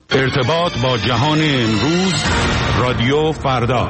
ارتباط با جهان امروز، رادیو فردا.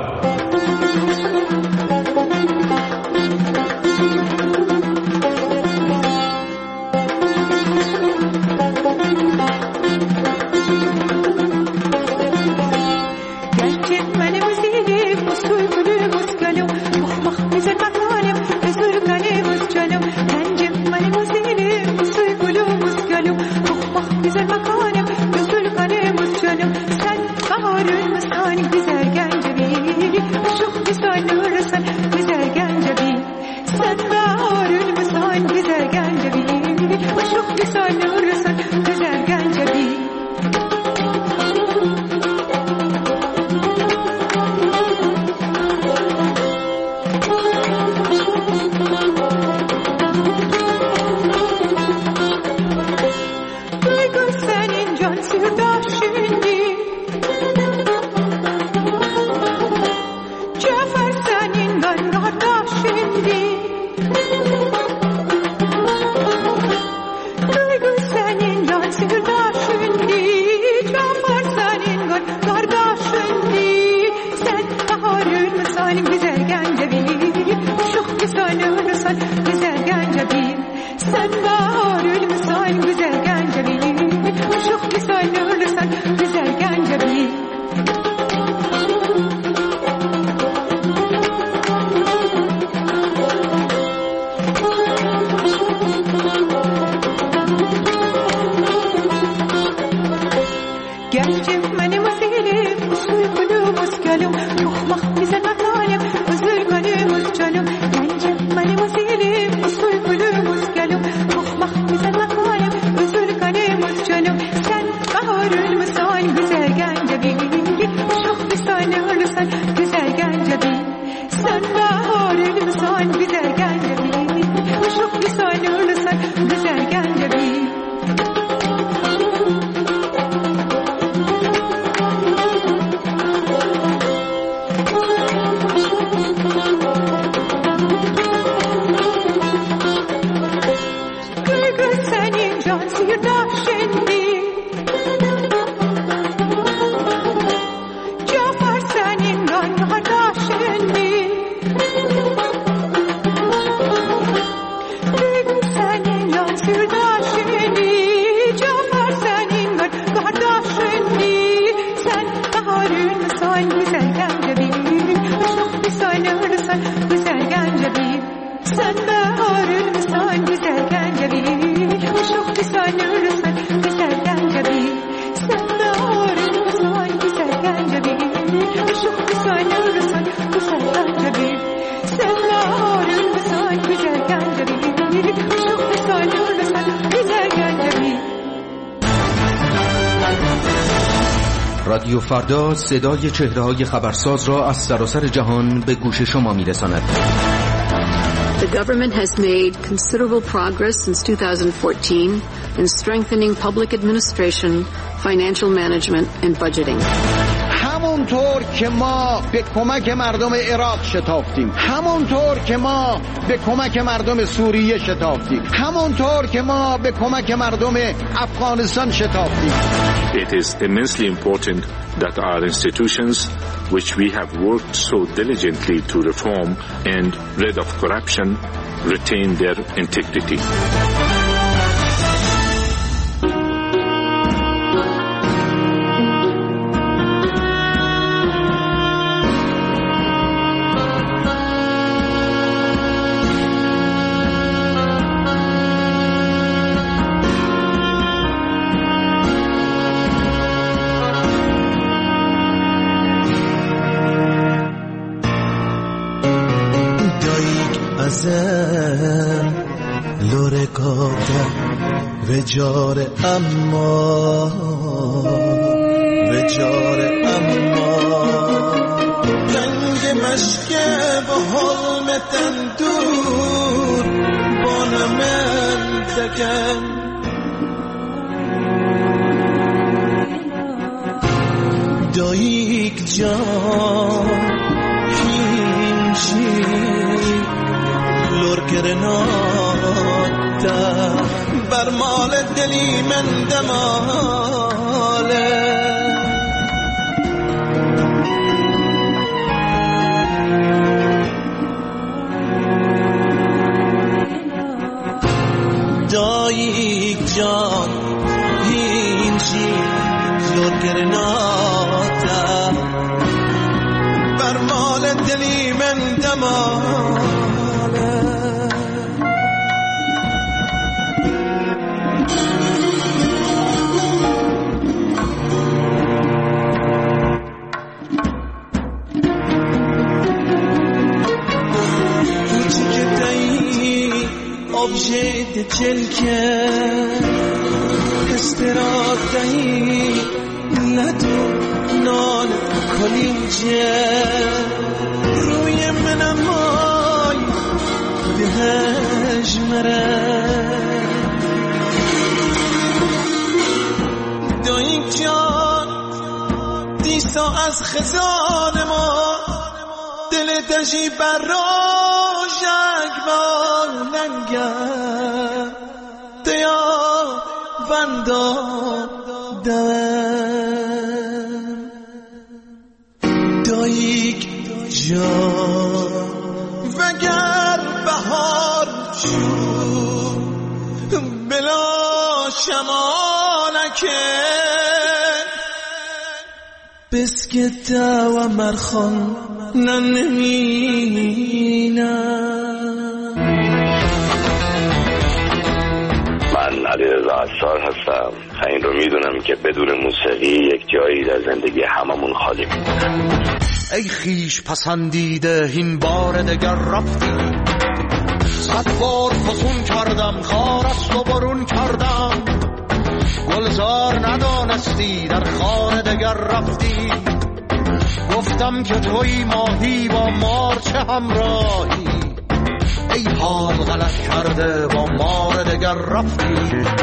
رادیو فردا صدای چهره‌های خبرساز را از سراسر جهان به گوش شما می‌رساند. The government has made considerable progress since 2014 in strengthening public administration, financial management and budgeting. همونطور که ما به کمک مردم عراق شتافتیم، همونطور که ما به کمک مردم سوریه شتافتیم، همونطور که ما به کمک مردم افغانستان شتافتیم. It is immensely important that our institutions, which we have worked so diligently to reform and rid of corruption, retain their integrity. لور کاتم وجار اما رنگ مشکه با حلم تندور بانم انتکم دایک جان هینچی لور کرناتا بر مال دلی من دماله بچی زور گرناتا بر مال دلی من دماله objet چلکه استرادهی لدو نان کلینجه روی منم مای دهش مره دایی جان دیسا از خزان ما دل دژی براژک با ننگر دیا وندا دم دایک جان وگر بهار شد بلا شمالکه بسکت و مرخان من علیرضا عصار هستم. این رو میدونم که بدون موسیقی یک جایی در زندگی هممون خالی میمونه. ای خیش پسندیده این بار دگر رفتی، صد بار فسون کردم خار است و برون کردم، گلزار ندانستی در خانه دگر رفتی، گفتم که توی ماهی با مار چه همراهی، ای حال غلط کرده با مار دگر رفتی.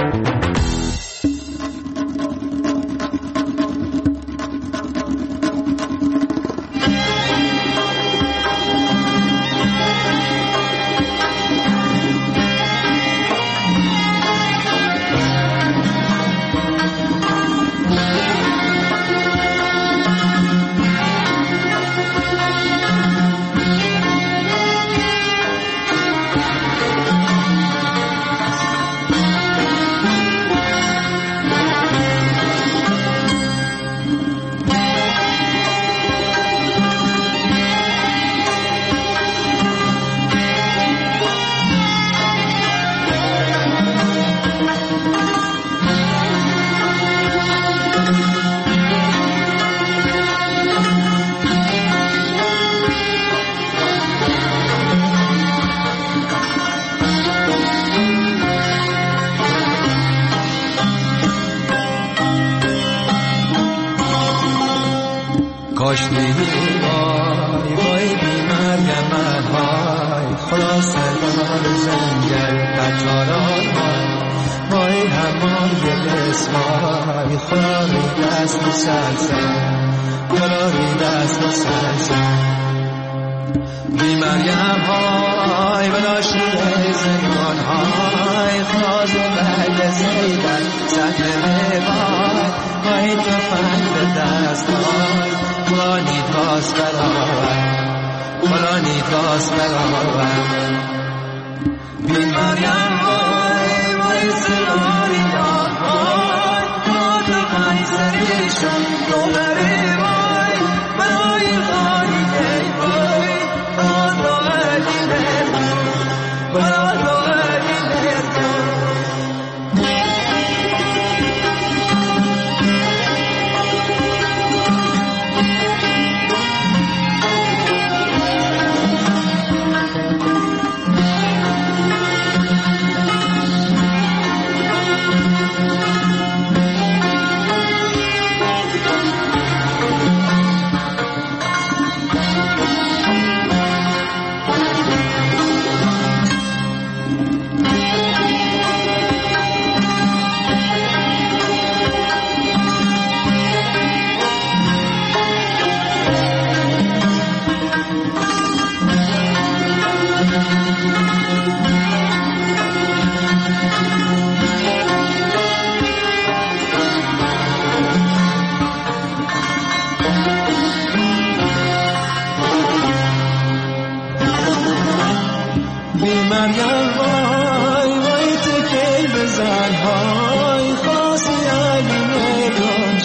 کاش دیدی وای وای بیمرگم من های خلاص دار زنگل قطاران های وای همای بسمای خلاری دست مسلسل خلاری دست مسلسل بیمرگم های بلا شیره زنگان های خلاص برگ زیدن سطح وای وای تو فند دست های فلانی تاس برآور فلانی تاس برآور بیماریم وای وای سلاری وای تو قیصریشون دوباره وای برای خانی دی وای تو علی مرکن تو علی مرکن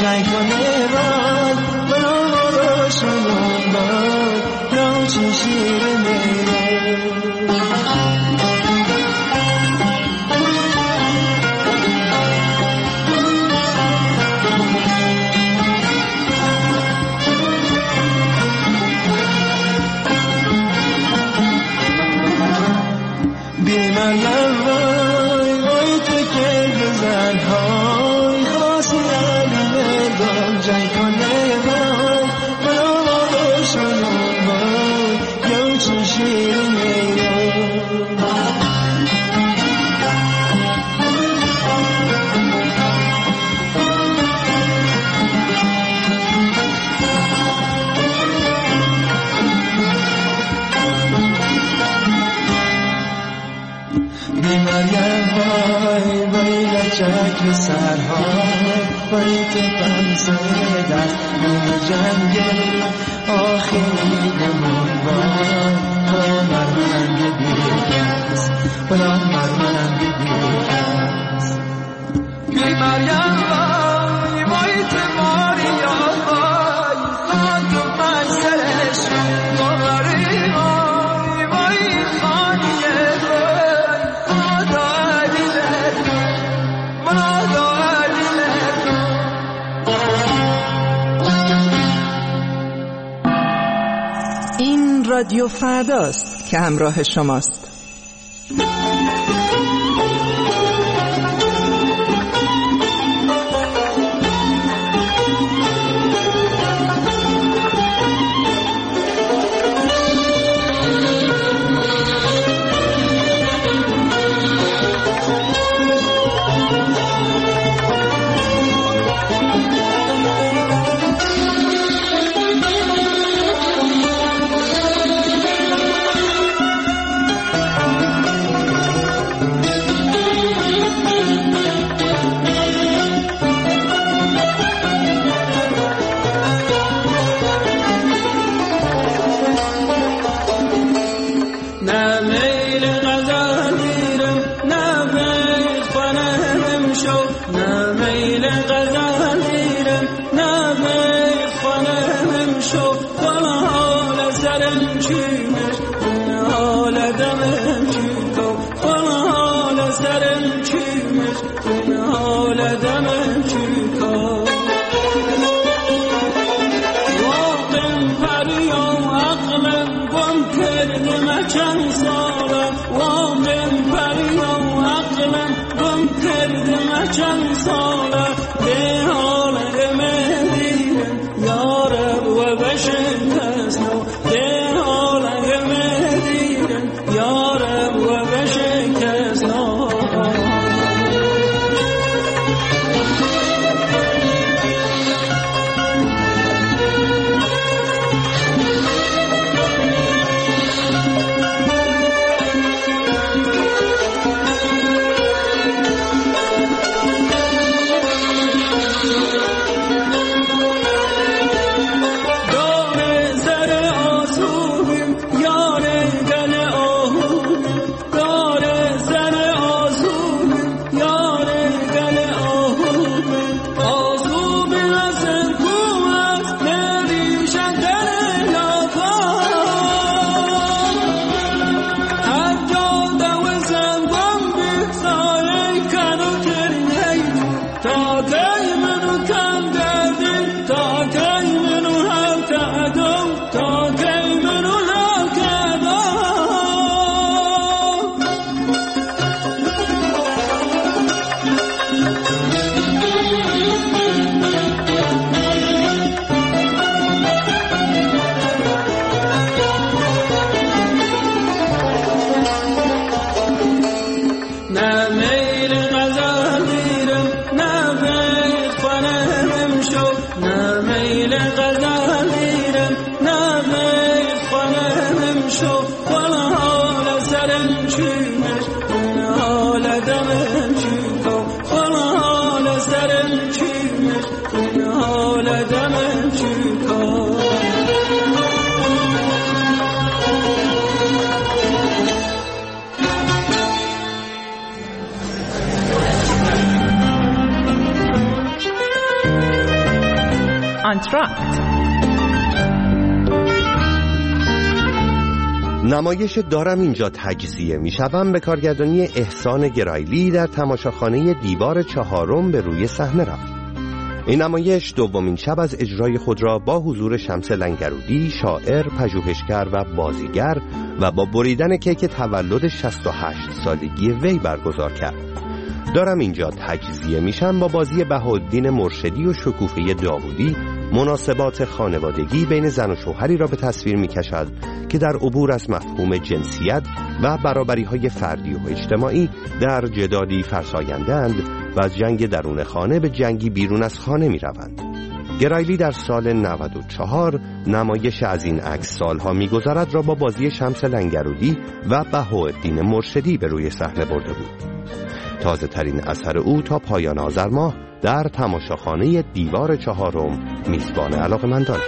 جای کنه وای بلا روشنون وای نوچه شیر میره بیمارم وای وای تو که گذرهای خاصی علیمه دام جای کنه وای بلا روشنون وای نوچه شیر میره بیماریم وای وای لچک سرهای وای تو پنسه دست نور جنگل آخری نمون وای بلا مرمند بیرکس بلا مرمند بیرکس بیماریم وای وای تو ماریا وای خان تو پنسرش ماری وای وای خانیه این رادیو فرداست که همراه شماست. آنتراکت. نمایش دارم اینجا تجزیه میشوم به کارگردانی احسان گرایلی در تماشاخانه دیوار چهارم به روی صحنه رفت. این نمایش دومین شب از اجرای خود را با حضور شمس لنگرودی، شاعر، پژوهشگر و بازیگر و با بریدن کیک تولد 68 سالگی وی برگزار کرد. دارم اینجا تجزیه میشم با بازی بهاءالدین مرشدی و شکوفه داوودی مناسبات خانوادگی بین زن و شوهری را به تصویر میکشد که در عبور از مفهوم جنسیت و برابری‌های فردی و اجتماعی در جدالی فرساینده‌اند و از جنگ درون خانه به جنگی بیرون از خانه می‌روند. گرایلی در سال 94 نمایش از این عکس سالها می‌گذرد را با بازی شمس لنگرودی و بهاءالدین مرشدی به روی صحنه برده بود. تازه ترین اثر او تا پایان آذر ماه در تماشاخانه دیوار چهارم میزبان علاقه‌مندان.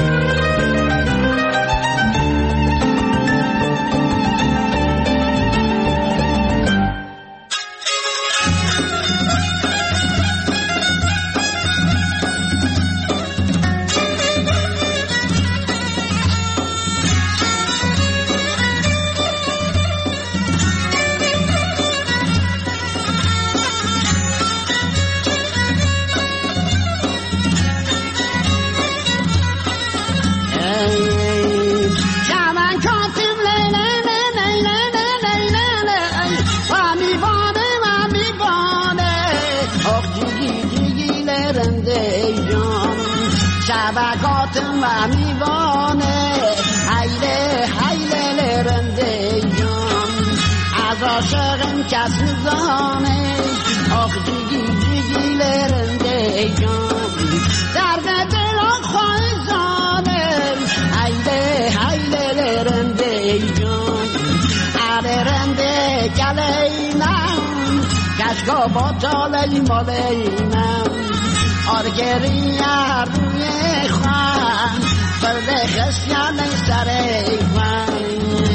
شبکاتم و میوانه حیله حیله لرنده جان از عاشقم کس نزانه آخ جیگی جیگی لرنده جان درد دل آخواه زانه حیله حیله لرنده جان علی رنده کلینم کشکا با تالی مالینم آرگری روی خوان برده خسیان سر خوان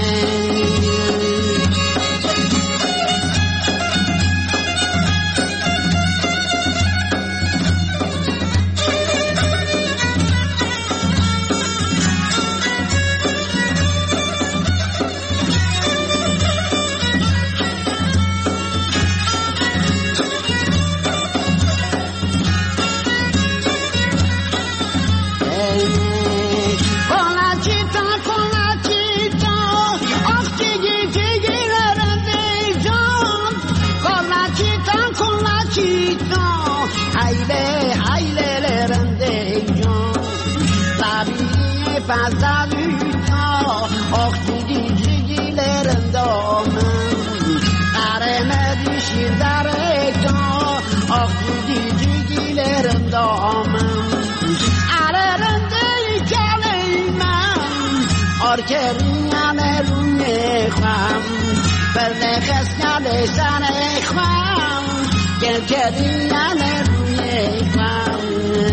Pazaluta, och jigi lerendamem, aremedi shirdareta, och jigi lerendamem, arerende kalimam, orkeriane lunecham, bernechesnale sanecham, kelkeriane lunecham.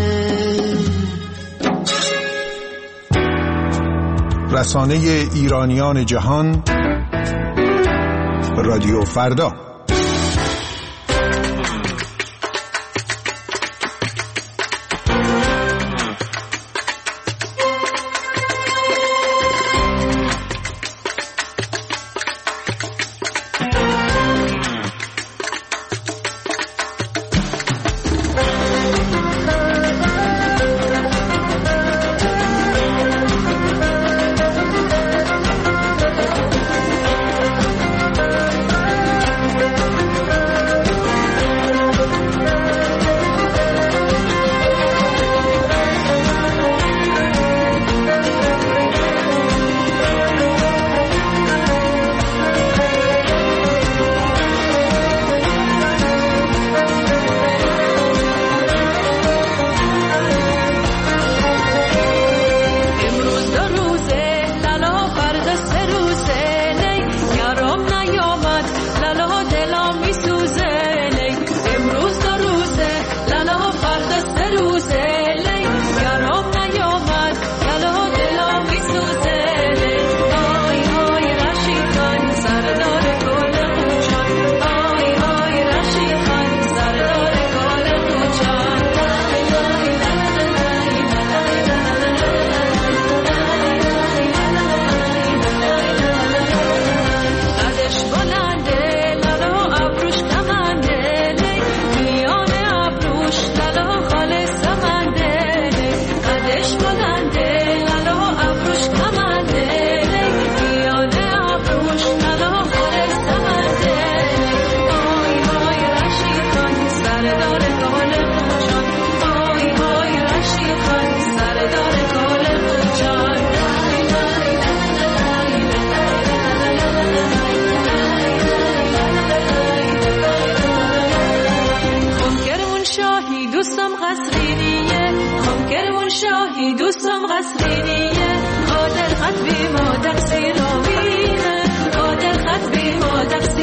رسانه ایرانیان جهان رادیو فردا.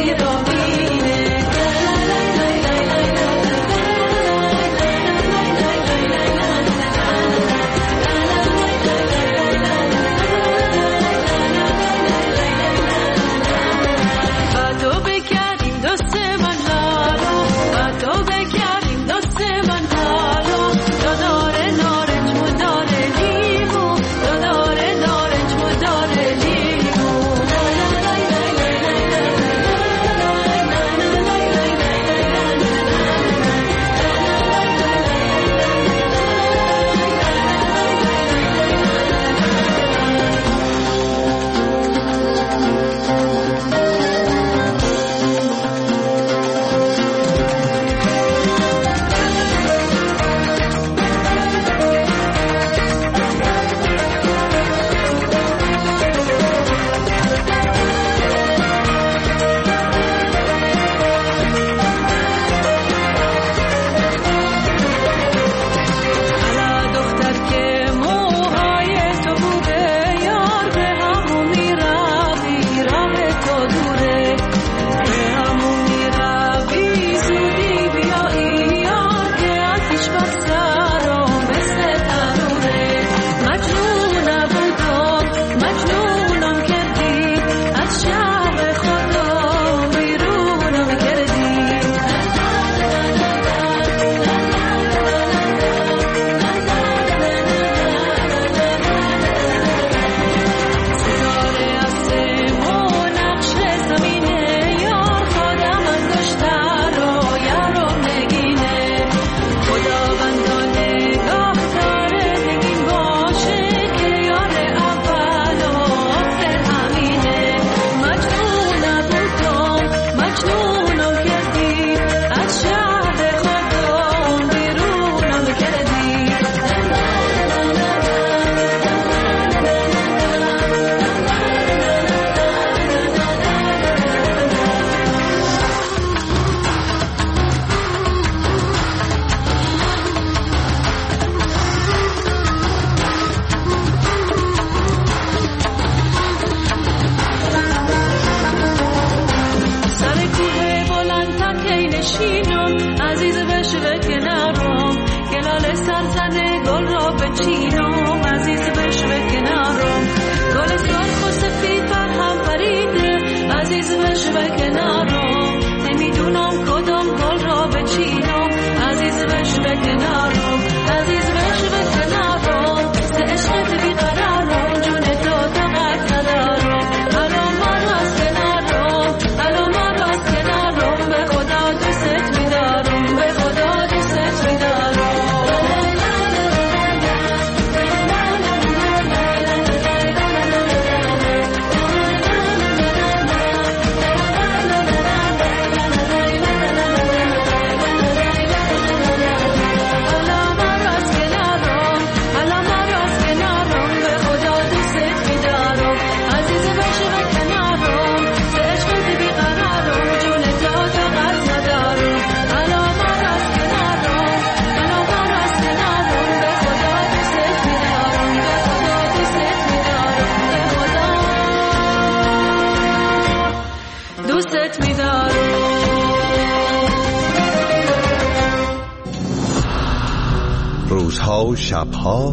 روزها و شبها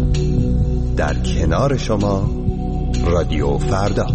در کنار شما رادیو فردا.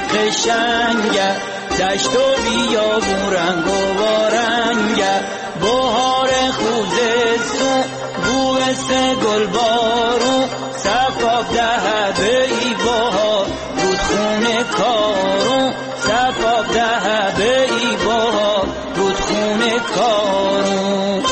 قشنگه دشت و بیابون رنگ و بارنگه بهار خوزستون بوست گل بارون صفاب ده به ای بهار رودخونه کارون صفاب ده به ای بهار رودخونه کارون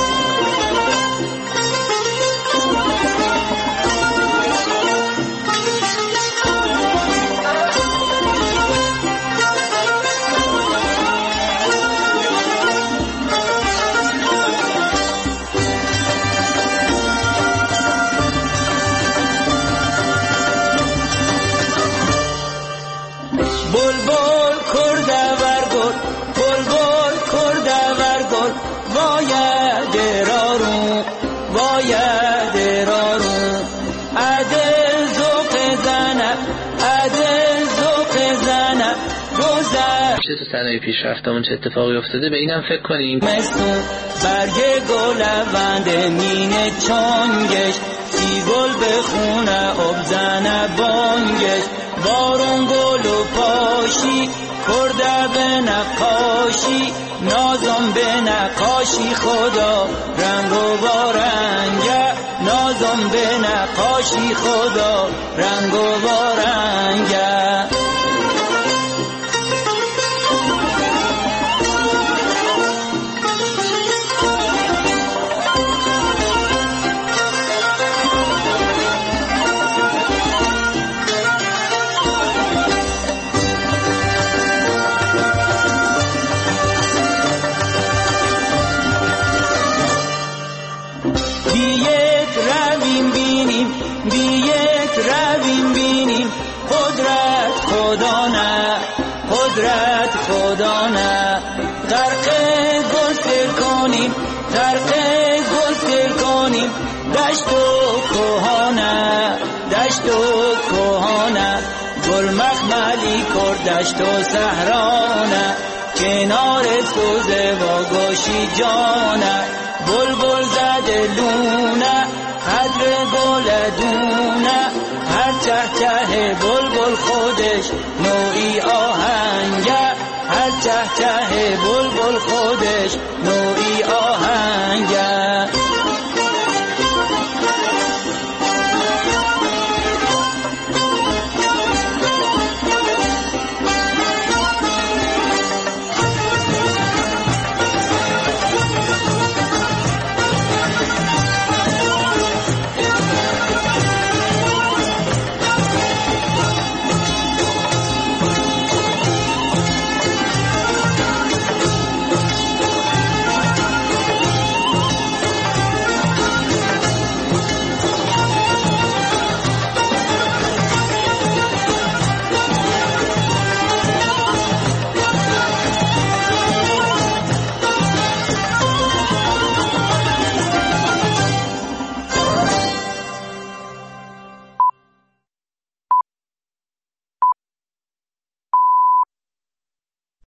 بلبل کرده ورگل بلبل کرده ورگل باید رارون باید رارون عدل زوق زنه عدل زوق زنه گذر چه تو صنایع پیشرفتمون چه اتفاقی افتاده به اینم فکر کنیم مستون برگ گل لوند مینه چونگش سی گل به خونه آب زنه بانگش بارون گل و پاشی کرده به نقاشی نازم به نقاشی خدا رنگ و بارنگه نازم به نقاشی خدا رنگ و بارنگه قدرت خدا نه غرق گستر کنیم غرق گستر کنیم دشت و کوهانه دشت و کوهانه گل مخملی کرد دشت و صحرانه کنار سوزه و گوشی جانه بلبل زده لونه قدر گل دونه هر چه چه بلبل خودش نوعی آهنگه هر چه چه بلبل خودش نوعی آهنگه